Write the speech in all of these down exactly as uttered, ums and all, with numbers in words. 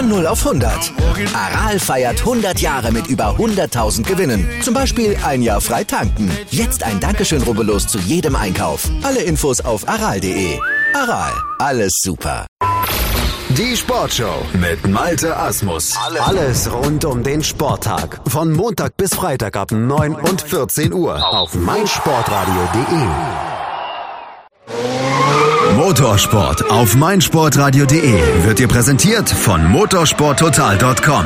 Von null auf hundert. Aral feiert hundert Jahre mit über hunderttausend Gewinnen. Zum Beispiel ein Jahr frei tanken. Jetzt ein Dankeschön, rubbellos zu jedem Einkauf. Alle Infos auf aral punkt de. Aral, alles super. Die Sportshow mit Malte Asmus. Alles rund um den Sporttag. Von Montag bis Freitag ab neun und vierzehn Uhr auf meinsportradio punkt de. Motorsport auf meinsportradio punkt de wird dir präsentiert von motorsporttotal punkt com.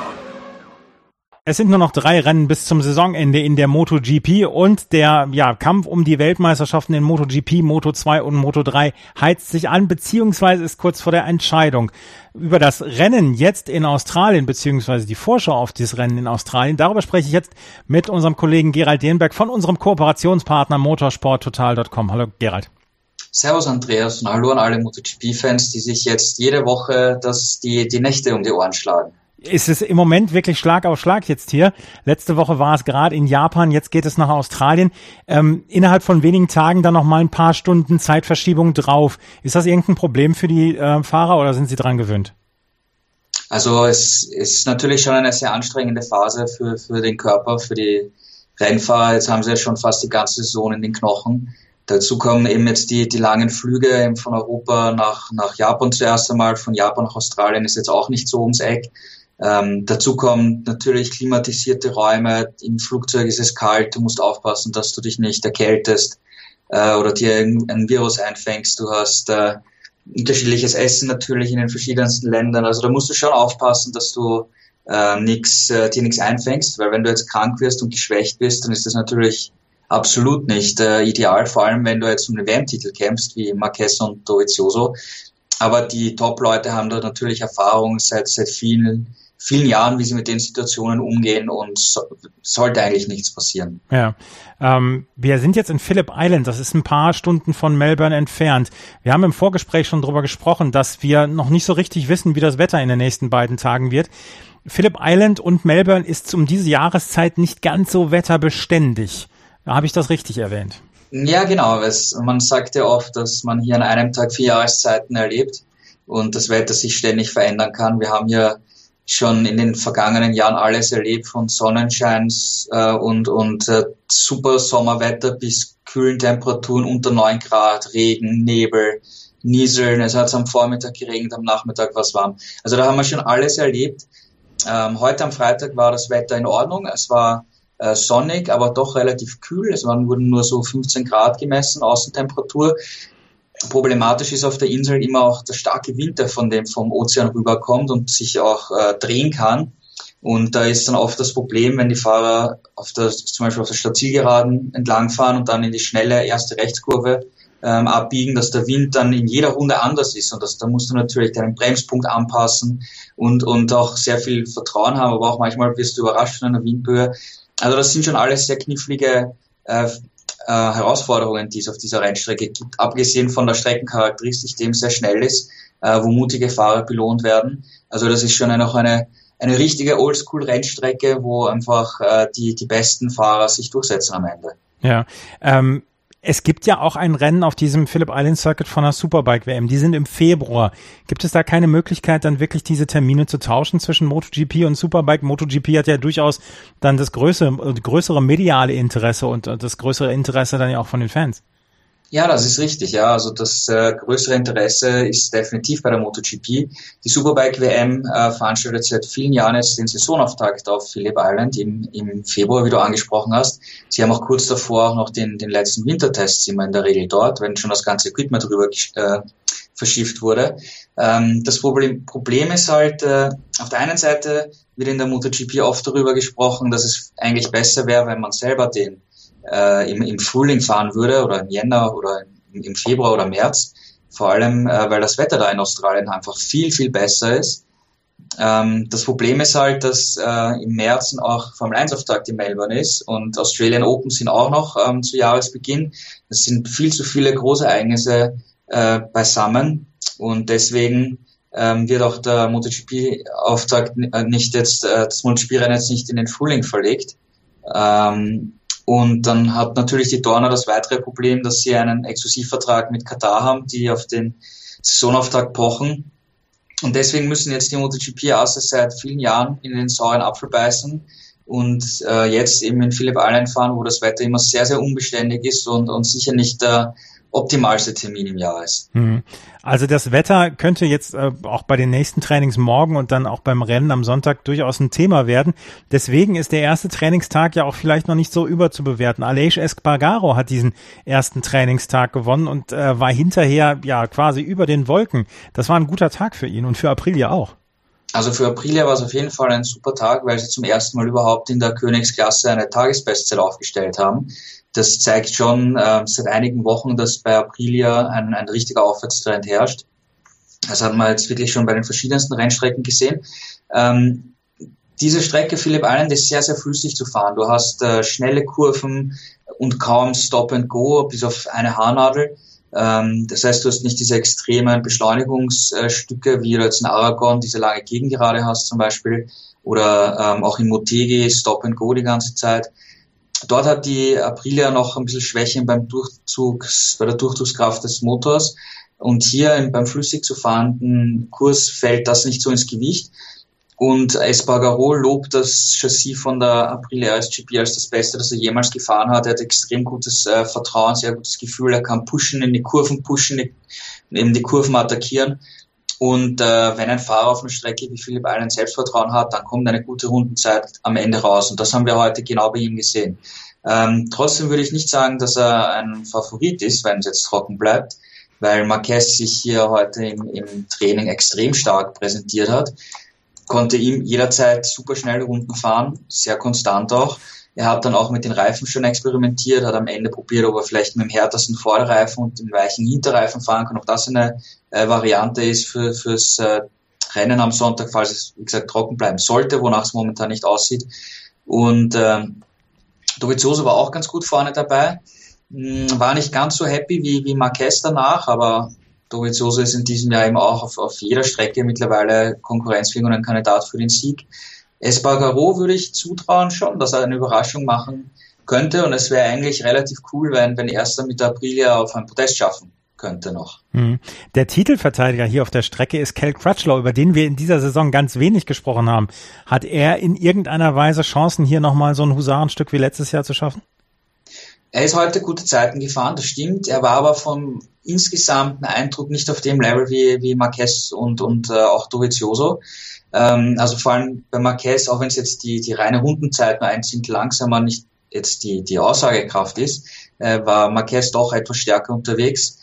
Es sind nur noch drei Rennen bis zum Saisonende in der MotoGP und der ja, Kampf um die Weltmeisterschaften in MotoGP, Moto zwei und Moto drei heizt sich an, beziehungsweise ist kurz vor der Entscheidung. Über das Rennen jetzt in Australien, beziehungsweise die Vorschau auf dieses Rennen in Australien, darüber spreche ich jetzt mit unserem Kollegen Gerald Dehnberg von unserem Kooperationspartner motorsporttotal punkt com. Hallo Gerald. Servus Andreas und hallo an alle MotoGP-Fans, die sich jetzt jede Woche das, die, die Nächte um die Ohren schlagen. Es ist im Moment wirklich Schlag auf Schlag jetzt hier. Letzte Woche war es gerade in Japan, jetzt geht es nach Australien. Ähm, innerhalb von wenigen Tagen dann noch mal ein paar Stunden Zeitverschiebung drauf. Ist das irgendein Problem für die äh, Fahrer oder sind sie dran gewöhnt? Also es ist natürlich schon eine sehr anstrengende Phase für, für den Körper, für die Rennfahrer. Jetzt haben sie ja schon fast die ganze Saison in den Knochen. Dazu kommen eben jetzt die, die langen Flüge von Europa nach, nach Japan zuerst einmal. Von Japan nach Australien ist jetzt auch nicht so ums Eck. Ähm, dazu kommen natürlich klimatisierte Räume, im Flugzeug ist es kalt, du musst aufpassen, dass du dich nicht erkältest äh, oder dir ein Virus einfängst. Du hast äh, unterschiedliches Essen natürlich in den verschiedensten Ländern, also da musst du schon aufpassen, dass du äh, nix, äh, dir nichts einfängst, weil wenn du jetzt krank wirst und geschwächt bist, dann ist das natürlich absolut nicht äh, ideal, vor allem wenn du jetzt um den W M-Titel kämpfst, wie Marquez und Dovizioso. Aber die Top-Leute haben da natürlich Erfahrung seit, seit vielen vielen Jahren, wie sie mit den Situationen umgehen und so, sollte eigentlich nichts passieren. Ja, ähm, wir sind jetzt in Phillip Island, das ist ein paar Stunden von Melbourne entfernt. Wir haben im Vorgespräch schon drüber gesprochen, dass wir noch nicht so richtig wissen, wie das Wetter in den nächsten beiden Tagen wird. Phillip Island und Melbourne ist um diese Jahreszeit nicht ganz so wetterbeständig. Da habe ich das richtig erwähnt. Ja, genau. Es, man sagt ja oft, dass man hier an einem Tag vier Jahreszeiten erlebt und das Wetter sich ständig verändern kann. Wir haben ja schon in den vergangenen Jahren alles erlebt, von Sonnenscheins äh, und, und äh, super Sommerwetter bis kühlen Temperaturen unter neun Grad, Regen, Nebel, Nieseln. Es hat am Vormittag geregnet, am Nachmittag war es warm. Also da haben wir schon alles erlebt. Ähm, heute am Freitag war das Wetter in Ordnung. Es war äh, sonnig, aber doch relativ kühl. Es waren, wurden nur so fünfzehn Grad gemessen, Außentemperatur. Problematisch ist auf der Insel immer auch der starke Wind, der von dem vom Ozean rüberkommt und sich auch äh, drehen kann. Und da ist dann oft das Problem, wenn die Fahrer auf der, zum Beispiel auf der Stadtzielgeraden entlangfahren und dann in die schnelle erste Rechtskurve ähm, abbiegen, dass der Wind dann in jeder Runde anders ist. Und das, da musst du natürlich deinen Bremspunkt anpassen und, und auch sehr viel Vertrauen haben, aber auch manchmal wirst du überrascht von einer Windböe. Also das sind schon alles sehr knifflige äh, Äh, Herausforderungen, die es auf dieser Rennstrecke gibt, abgesehen von der Streckencharakteristik, die eben sehr schnell ist, äh, wo mutige Fahrer belohnt werden. Also das ist schon eine, auch eine, eine richtige Oldschool-Rennstrecke, wo einfach äh, die, die besten Fahrer sich durchsetzen am Ende. Ja, ähm, es gibt ja auch ein Rennen auf diesem Phillip Island Circuit von der Superbike-W M. Die sind im Februar. Gibt es da keine Möglichkeit, dann wirklich diese Termine zu tauschen zwischen MotoGP und Superbike? MotoGP hat ja durchaus dann das größere, größere mediale Interesse und das größere Interesse dann ja auch von den Fans. Ja, das ist richtig, ja. Also das äh, größere Interesse ist definitiv bei der MotoGP. Die Superbike-W M äh, veranstaltet seit vielen Jahren jetzt den Saisonauftakt auf Phillip Island im, im Februar, wie du angesprochen hast. Sie haben auch kurz davor auch noch den, den letzten Wintertest immer in der Regel dort, wenn schon das ganze Equipment drüber äh, verschifft wurde. Ähm, das Problem, Problem ist halt, äh, auf der einen Seite wird in der MotoGP oft darüber gesprochen, dass es eigentlich besser wäre, wenn man selber den Äh, im, im Frühling fahren würde oder im Jänner oder im, im Februar oder März, vor allem äh, weil das Wetter da in Australien einfach viel, viel besser ist. Ähm, das Problem ist halt, dass äh, im März auch Formel eins Auftakt in Melbourne ist und Australian Open sind auch noch ähm, zu Jahresbeginn. Das sind viel zu viele Großereignisse äh, beisammen und deswegen ähm, wird auch der MotoGP-Auftakt nicht jetzt, äh, das MotoGP-Rennen jetzt nicht in den Frühling verlegt. Ähm, Und dann hat natürlich die Dorna das weitere Problem, dass sie einen Exklusivvertrag mit Katar haben, die auf den Saisonauftakt pochen. Und deswegen müssen jetzt die MotoGP-Asses seit vielen Jahren in den sauren Apfel beißen und äh, jetzt eben in Phillip Island fahren, wo das Wetter immer sehr, sehr unbeständig ist und, und sicher nicht der optimalste Termin im Jahr ist. Also das Wetter könnte jetzt äh, auch bei den nächsten Trainings morgen und dann auch beim Rennen am Sonntag durchaus ein Thema werden. Deswegen ist der erste Trainingstag ja auch vielleicht noch nicht so überzubewerten. Aleix Espargaro hat diesen ersten Trainingstag gewonnen und äh, war hinterher ja quasi über den Wolken. Das war ein guter Tag für ihn und für Aprilia auch. Also für Aprilia war es auf jeden Fall ein super Tag, weil sie zum ersten Mal überhaupt in der Königsklasse eine Tagesbestzeit aufgestellt haben. Das zeigt schon äh, seit einigen Wochen, dass bei Aprilia ein, ein richtiger Aufwärtstrend herrscht. Das hat man jetzt wirklich schon bei den verschiedensten Rennstrecken gesehen. Ähm, diese Strecke Phillip Island ist sehr, sehr flüssig zu fahren. Du hast äh, schnelle Kurven und kaum Stop and Go, bis auf eine Haarnadel. Ähm, das heißt, du hast nicht diese extremen Beschleunigungsstücke, wie du jetzt in Aragon diese lange Gegengerade hast zum Beispiel, oder ähm, auch in Motegi Stop and Go die ganze Zeit. Dort hat die Aprilia noch ein bisschen Schwächen beim Durchzug, bei der Durchzugskraft des Motors. Und hier beim flüssig zu fahrenden Kurs fällt das nicht so ins Gewicht. Und Espargaro lobt das Chassis von der Aprilia R S G P als das Beste, das er jemals gefahren hat. Er hat extrem gutes äh, Vertrauen, sehr gutes Gefühl. Er kann pushen, in die Kurven pushen, die, eben die Kurven attackieren. Und äh, wenn ein Fahrer auf einer Strecke wie Phillip Island Selbstvertrauen hat, dann kommt eine gute Rundenzeit am Ende raus. Und das haben wir heute genau bei ihm gesehen. Ähm, trotzdem würde ich nicht sagen, dass er ein Favorit ist, wenn es jetzt trocken bleibt, weil Marquez sich hier heute im, im Training extrem stark präsentiert hat. Konnte ihm jederzeit super schnelle Runden fahren, sehr konstant auch. Er hat dann auch mit den Reifen schon experimentiert, hat am Ende probiert, ob er vielleicht mit dem härtesten Vorderreifen und dem weichen Hinterreifen fahren kann, ob das eine äh, Variante ist für fürs äh, Rennen am Sonntag, falls es, wie gesagt, trocken bleiben sollte, wonach es momentan nicht aussieht. Und ähm, Dovizioso war auch ganz gut vorne dabei, hm, war nicht ganz so happy wie, wie Marquez danach, aber Dovizioso ist in diesem Jahr eben auch auf, auf jeder Strecke mittlerweile konkurrenzfähig und ein Kandidat für den Sieg. Espargaro würde ich zutrauen schon, dass er eine Überraschung machen könnte und es wäre eigentlich relativ cool, wenn, wenn er es dann mit der Aprilia auf ein Podest schaffen könnte noch. Der Titelverteidiger hier auf der Strecke ist Cal Crutchlow, über den wir in dieser Saison ganz wenig gesprochen haben. Hat er in irgendeiner Weise Chancen, hier nochmal so ein Husarenstück wie letztes Jahr zu schaffen? Er ist heute gute Zeiten gefahren, das stimmt. Er war aber vom insgesamten Eindruck nicht auf dem Level wie, wie Marquez und, und äh, auch Dovizioso. Ähm, also vor allem bei Marquez, auch wenn es jetzt die, die reine Rundenzeit nur ein Zehntel langsamer nicht jetzt die, die Aussagekraft ist, äh, war Marquez doch etwas stärker unterwegs.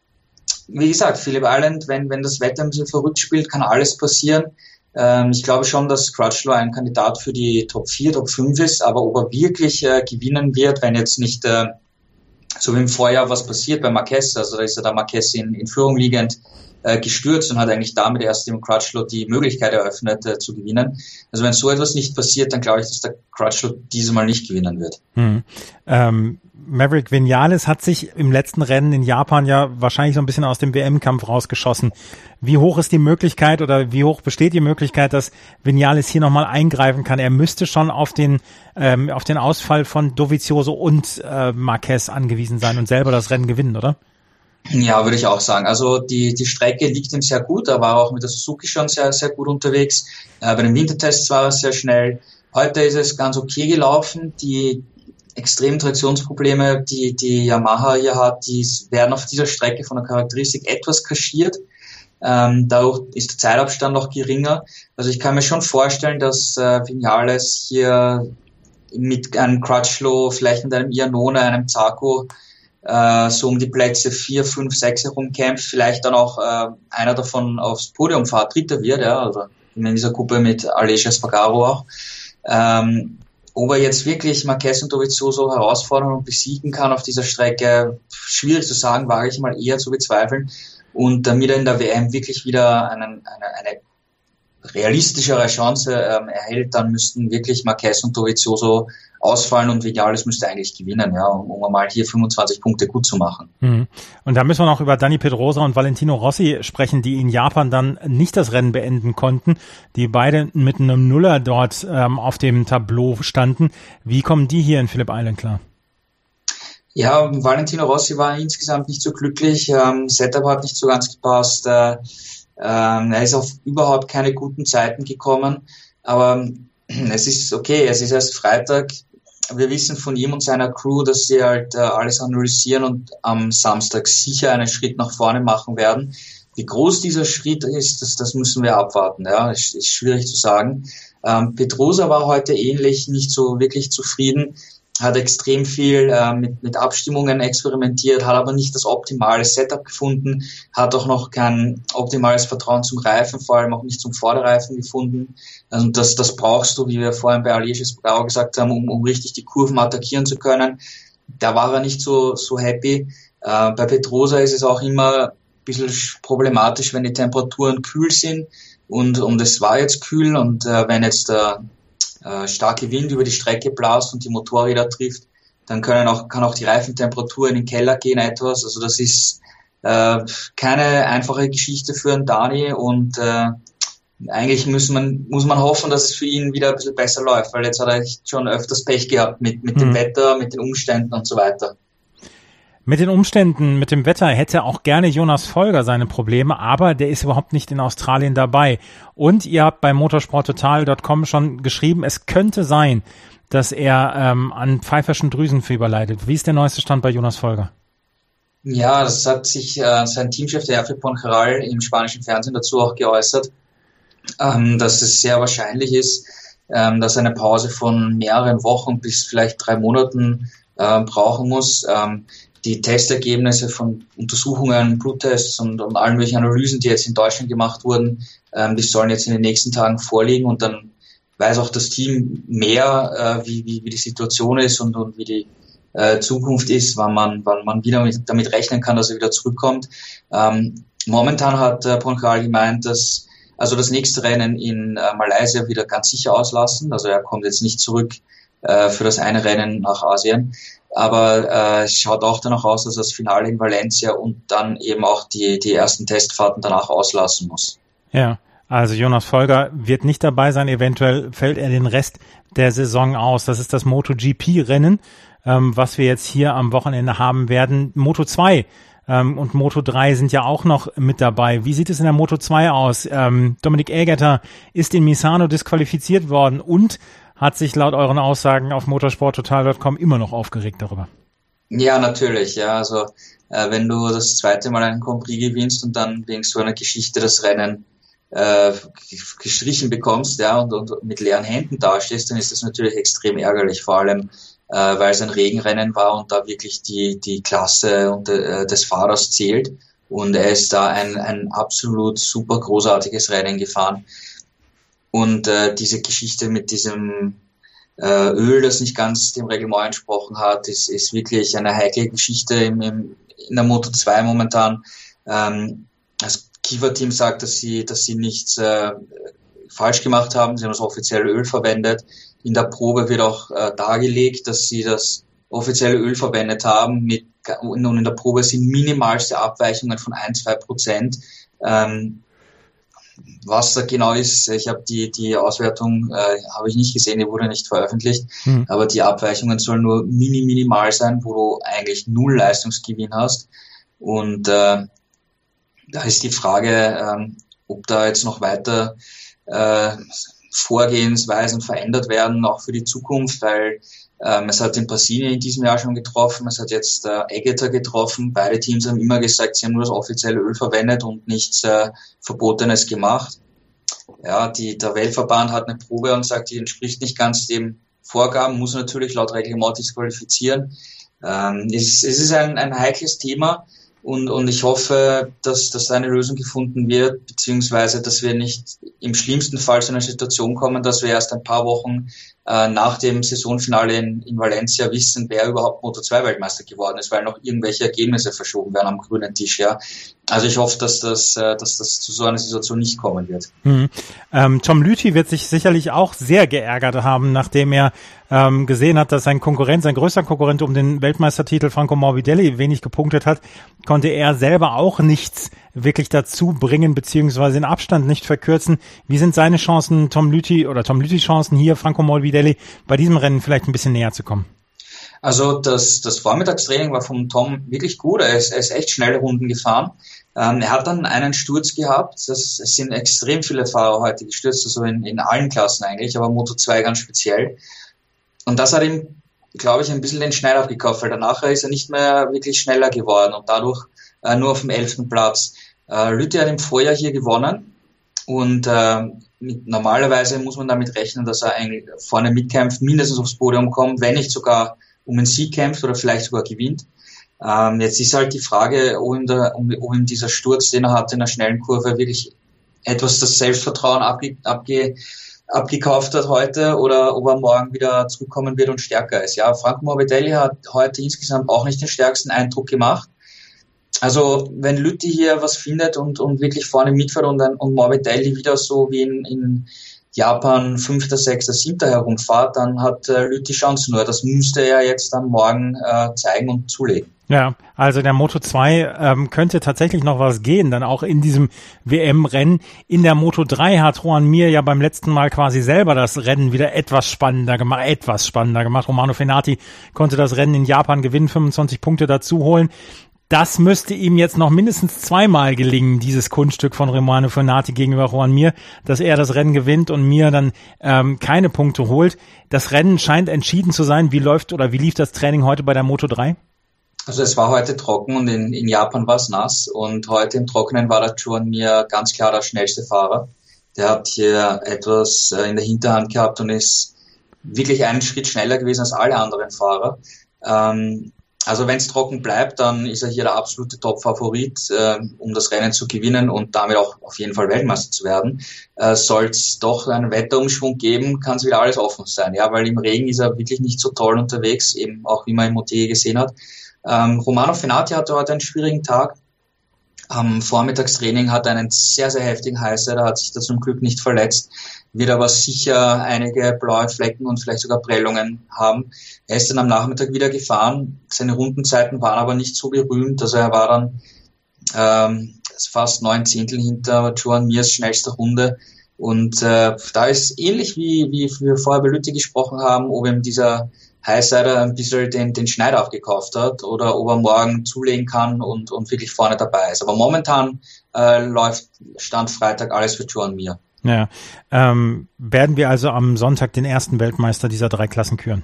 Wie gesagt, Phillip Island, wenn, wenn das Wetter ein bisschen verrückt spielt, kann alles passieren. Ähm, ich glaube schon, dass Crutchlow ein Kandidat für die Top vier, Top fünf ist, aber ob er wirklich äh, gewinnen wird, wenn jetzt nicht äh, so wie im Vorjahr was passiert bei Marquez, also da ist ja der Marquez in, in Führung liegend äh, gestürzt und hat eigentlich damit erst dem Crutchlow die Möglichkeit eröffnet äh, zu gewinnen. Also wenn so etwas nicht passiert, dann glaube ich, dass der Crutchlow diesmal nicht gewinnen wird. Hm. Ähm, Maverick Viñales hat sich im letzten Rennen in Japan ja wahrscheinlich so ein bisschen aus dem W M-Kampf rausgeschossen. Wie hoch ist die Möglichkeit oder wie hoch besteht die Möglichkeit, dass Viñales hier nochmal eingreifen kann? Er müsste schon auf den ähm, auf den Ausfall von Dovizioso und äh, Marquez angewiesen sein und selber das Rennen gewinnen, oder? Ja, würde ich auch sagen. Also die die Strecke liegt ihm sehr gut. Er war auch mit der Suzuki schon sehr sehr gut unterwegs. Äh, bei den Wintertests war er sehr schnell. Heute ist es ganz okay gelaufen. Die extremen Traktionsprobleme, die die Yamaha hier hat, die werden auf dieser Strecke von der Charakteristik etwas kaschiert. Ähm, dadurch ist der Zeitabstand noch geringer. Also ich kann mir schon vorstellen, dass äh, Viñales hier mit einem Crutchlow, vielleicht mit einem Iannone, einem Zarco äh, so um die Plätze vier, fünf, sechs herumkämpft, vielleicht dann auch äh, einer davon aufs Podium fahrt, Dritter wird, ja, also in dieser Gruppe mit Aleix Espargaro auch. Ähm, Ob er jetzt wirklich Marquez und Dovizioso herausfordern und besiegen kann auf dieser Strecke, schwierig zu sagen, wage ich mal eher zu bezweifeln. Und damit er in der W M wirklich wieder einen, eine, eine realistischere Chance ähm, erhält, dann müssten wirklich Marquez und Dovizioso ausfallen und Viñales müsste eigentlich gewinnen, ja, um, um mal hier fünfundzwanzig Punkte gut zu machen. Mhm. Und da müssen wir noch über Dani Pedrosa und Valentino Rossi sprechen, die in Japan dann nicht das Rennen beenden konnten, die beide mit einem Nuller dort ähm, auf dem Tableau standen. Wie kommen die hier in Phillip Island klar? Ja, Valentino Rossi war insgesamt nicht so glücklich. Ähm, Setup hat nicht so ganz gepasst. Äh, Ähm, er ist auf überhaupt keine guten Zeiten gekommen, aber es ist okay, es ist erst Freitag. Wir wissen von ihm und seiner Crew, dass sie halt äh, alles analysieren und am Samstag sicher einen Schritt nach vorne machen werden. Wie groß dieser Schritt ist, das, das müssen wir abwarten. Ja, ist, ist schwierig zu sagen. Ähm, Pedrosa war heute ähnlich, nicht so wirklich zufrieden, hat extrem viel äh, mit, mit Abstimmungen experimentiert, hat aber nicht das optimale Setup gefunden, hat auch noch kein optimales Vertrauen zum Reifen, vor allem auch nicht zum Vorderreifen gefunden. Also das, das brauchst du, wie wir vorhin bei Aleix Espargaro gesagt haben, um, um richtig die Kurven attackieren zu können. Da war er nicht so, so happy. Äh, bei Pedrosa ist es auch immer ein bisschen problematisch, wenn die Temperaturen kühl sind und, und es war jetzt kühl und äh, wenn jetzt der äh, starke Wind über die Strecke blast und die Motorräder trifft, dann können auch, kann auch die Reifentemperatur in den Keller gehen etwas. Also das ist äh, keine einfache Geschichte für einen Dani und äh, eigentlich muss man, muss man hoffen, dass es für ihn wieder ein bisschen besser läuft, weil jetzt hat er schon öfters Pech gehabt mit, mit dem mhm. Wetter, mit den Umständen und so weiter. Mit den Umständen, mit dem Wetter hätte auch gerne Jonas Folger seine Probleme, aber der ist überhaupt nicht in Australien dabei. Und ihr habt bei motorsporttotal Punkt com schon geschrieben, es könnte sein, dass er ähm, an pfeiferschen Drüsenfieber leidet. Wie ist der neueste Stand bei Jonas Folger? Ja, das hat sich äh, sein Teamchef, der Hervé Poncharal, im spanischen Fernsehen dazu auch geäußert, ähm, dass es sehr wahrscheinlich ist, ähm, dass er eine Pause von mehreren Wochen bis vielleicht drei Monaten äh, brauchen muss. Ähm, Die Testergebnisse von Untersuchungen, Bluttests und, und allen möglichen Analysen, die jetzt in Deutschland gemacht wurden, ähm, die sollen jetzt in den nächsten Tagen vorliegen und dann weiß auch das Team mehr, äh, wie, wie, wie die Situation ist und, und wie die äh, Zukunft ist, wann man, wann man wieder mit, damit rechnen kann, dass er wieder zurückkommt. Ähm, momentan hat äh, Poncharal gemeint, dass also das nächste Rennen in äh, Malaysia wieder ganz sicher auslassen. Also er kommt jetzt nicht zurück äh, für das eine Rennen nach Asien. Aber äh, es schaut auch danach aus, dass das Finale in Valencia und dann eben auch die, die ersten Testfahrten danach auslassen muss. Ja, also Jonas Folger wird nicht dabei sein. Eventuell fällt er den Rest der Saison aus. Das ist das MotoGP-Rennen, ähm, was wir jetzt hier am Wochenende haben werden. Moto zwei ähm, und Moto drei sind ja auch noch mit dabei. Wie sieht es in der Moto zwei aus? Ähm, Dominik Egerter ist in Misano disqualifiziert worden und hat sich laut euren Aussagen auf motorsporttotal Punkt com immer noch aufgeregt darüber. Ja, natürlich. Ja, also äh, wenn du das zweite Mal einen Grand Prix gewinnst und dann wegen so einer Geschichte das Rennen äh, gestrichen bekommst, ja, und, und mit leeren Händen dastehst, dann ist das natürlich extrem ärgerlich, vor allem äh, weil es ein Regenrennen war und da wirklich die die Klasse und, äh, des Fahrers zählt und er ist da ein ein absolut super großartiges Rennen gefahren. Und äh, diese Geschichte mit diesem äh, Öl, das nicht ganz dem Reglement entsprochen hat, ist, ist wirklich eine heikle Geschichte im, im, in der Moto zwei momentan. Ähm, das Kiva-Team sagt, dass sie, dass sie nichts äh, falsch gemacht haben. Sie haben das offizielle Öl verwendet. In der Probe wird auch äh, dargelegt, dass sie das offizielle Öl verwendet haben. Mit, und in der Probe sind minimalste Abweichungen von ein bis zwei Prozent. Ähm, Was da genau ist, ich habe die die Auswertung äh, habe ich nicht gesehen, die wurde nicht veröffentlicht, mhm. aber die Abweichungen sollen nur mini minimal sein, wo du eigentlich null Leistungsgewinn hast und äh, da ist die Frage, ähm, ob da jetzt noch weiter äh, Vorgehensweisen verändert werden, auch für die Zukunft, weil ähm, es hat den Brasilien in diesem Jahr schon getroffen, es hat jetzt äh, Egerter getroffen. Beide Teams haben immer gesagt, sie haben nur das offizielle Öl verwendet und nichts äh, Verbotenes gemacht. Ja, die, der Weltverband hat eine Probe und sagt, die entspricht nicht ganz dem Vorgaben, muss natürlich laut Reglement disqualifizieren. Ähm, es, es ist ein, ein heikles Thema und, und ich hoffe, dass, dass da eine Lösung gefunden wird, beziehungsweise, dass wir nicht im schlimmsten Fall zu einer Situation kommen, dass wir erst ein paar Wochen äh, nach dem Saisonfinale in, in Valencia wissen, wer überhaupt Moto zwei Weltmeister geworden ist, weil noch irgendwelche Ergebnisse verschoben werden am grünen Tisch, ja. Also ich hoffe, dass das, äh, dass das zu so einer Situation nicht kommen wird. Mhm. Ähm, Tom Lüthi wird sich sicherlich auch sehr geärgert haben, nachdem er ähm, gesehen hat, dass sein Konkurrent, sein größter Konkurrent um den Weltmeistertitel Franco Morbidelli wenig gepunktet hat, konnte er selber auch nichts wirklich dazu bringen, beziehungsweise den Abstand nicht verkürzen. Wie sind seine Chancen, Tom Lüthi oder Tom Lüthis Chancen hier, Franco Morbidelli bei diesem Rennen vielleicht ein bisschen näher zu kommen? Also das, das Vormittagstraining war vom Tom wirklich gut. Er ist, er ist echt schnelle Runden gefahren. Ähm, er hat dann einen Sturz gehabt. Das, es sind extrem viele Fahrer heute gestürzt, also in, in allen Klassen eigentlich, aber Moto zwei ganz speziell. Und das hat ihm, glaube ich, ein bisschen den Schneid aufgekauft, weil danach ist er nicht mehr wirklich schneller geworden und dadurch äh, nur auf dem elften Platz. Äh, Lüthi hat im Vorjahr hier gewonnen und äh, mit, normalerweise muss man damit rechnen, dass er eigentlich vorne mitkämpft, mindestens aufs Podium kommt, wenn nicht sogar um einen Sieg kämpft oder vielleicht sogar gewinnt. Ähm, jetzt ist halt die Frage, ob ihm, der, ob ihm dieser Sturz, den er hat in der schnellen Kurve, wirklich etwas das Selbstvertrauen abge, abge, abgekauft hat heute oder ob er morgen wieder zurückkommen wird und stärker ist. Ja, Franco Morbidelli hat heute insgesamt auch nicht den stärksten Eindruck gemacht. Also wenn Lüthi hier was findet und, und wirklich vorne mitfährt und, und Morbidelli wieder so wie in, in Japan fünfter, sechster, siebter herumfahrt, dann hat äh, Lüthi Chance. Nur das müsste er jetzt dann morgen äh, zeigen und zulegen. Ja, also der Moto zwei ähm, könnte tatsächlich noch was gehen, dann auch in diesem W M-Rennen. In der Moto drei hat Joan Mir ja beim letzten Mal quasi selber das Rennen wieder etwas spannender gemacht, etwas spannender gemacht. Romano Fenati konnte das Rennen in Japan gewinnen, fünfundzwanzig Punkte dazu holen. Das müsste ihm jetzt noch mindestens zweimal gelingen, dieses Kunststück von Romano Fenati gegenüber Joan Mir, dass er das Rennen gewinnt und Mir dann ähm, keine Punkte holt. Das Rennen scheint entschieden zu sein. Wie läuft oder wie lief das Training heute bei der Moto drei? Also es war heute trocken und in, in Japan war es nass und heute im Trockenen war der Joan Mir ganz klar der schnellste Fahrer. Der hat hier etwas äh, in der Hinterhand gehabt und ist wirklich einen Schritt schneller gewesen als alle anderen Fahrer. Ähm, Also wenn es trocken bleibt, dann ist er hier der absolute Top-Favorit, äh, um das Rennen zu gewinnen und damit auch auf jeden Fall Weltmeister zu werden. Äh, Soll es doch einen Wetterumschwung geben, kann es wieder alles offen sein. Ja, weil im Regen ist er wirklich nicht so toll unterwegs, eben auch wie man im O T gesehen hat. Ähm, Romano Fenati hatte heute einen schwierigen Tag. Am Vormittagstraining hat er einen sehr, sehr heftigen Heißer, da hat sich da zum Glück nicht verletzt, wird aber sicher einige blaue Flecken und vielleicht sogar Prellungen haben. Er ist dann am Nachmittag wieder gefahren, seine Rundenzeiten waren aber nicht so berühmt, also er war dann ähm, fast neun Zehntel hinter Joan Mirs schnellster Runde und äh, da ist ähnlich wie, wie wir vorher bei Lüthi gesprochen haben, ob ihm dieser Highsider ein bisschen den, den Schneid aufgekauft hat oder ob er morgen zulegen kann und, und wirklich vorne dabei ist. Aber momentan äh, läuft Stand Freitag alles für Joan Mir. Ja, ähm, werden wir also am Sonntag den ersten Weltmeister dieser drei Klassen küren?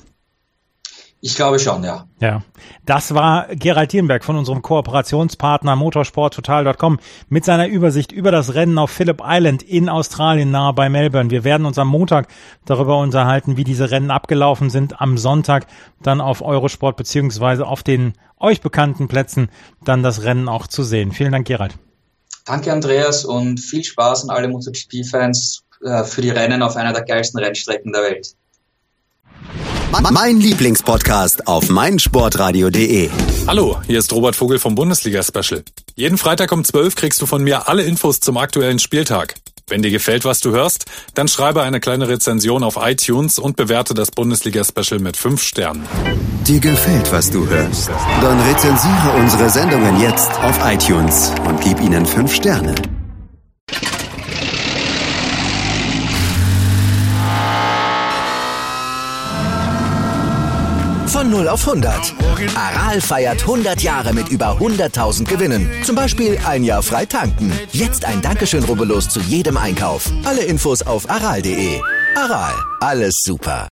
Ich glaube schon, ja. Ja, das war Gerald Dierenberg von unserem Kooperationspartner motorsport total Punkt com mit seiner Übersicht über das Rennen auf Phillip Island in Australien nahe bei Melbourne. Wir werden uns am Montag darüber unterhalten, wie diese Rennen abgelaufen sind. Am Sonntag dann auf Eurosport beziehungsweise auf den euch bekannten Plätzen dann das Rennen auch zu sehen. Vielen Dank, Gerald. Danke, Andreas, und viel Spaß an alle MotoGP-Fans äh, für die Rennen auf einer der geilsten Rennstrecken der Welt. Mein Lieblingspodcast auf meinsportradio punkt de. Hallo, hier ist Robert Vogel vom Bundesliga-Special. Jeden Freitag um zwölf kriegst du von mir alle Infos zum aktuellen Spieltag. Wenn dir gefällt, was du hörst, dann schreibe eine kleine Rezension auf iTunes und bewerte das Bundesliga-Special mit fünf Sternen. Dir gefällt, was du hörst? Dann rezensiere unsere Sendungen jetzt auf iTunes und gib ihnen fünf Sterne. Von null auf hundert. Aral feiert hundert Jahre mit über hunderttausend Gewinnen. Zum Beispiel ein Jahr frei tanken. Jetzt ein Dankeschön, rubbellos zu jedem Einkauf. Alle Infos auf aral punkt de. Aral, alles super.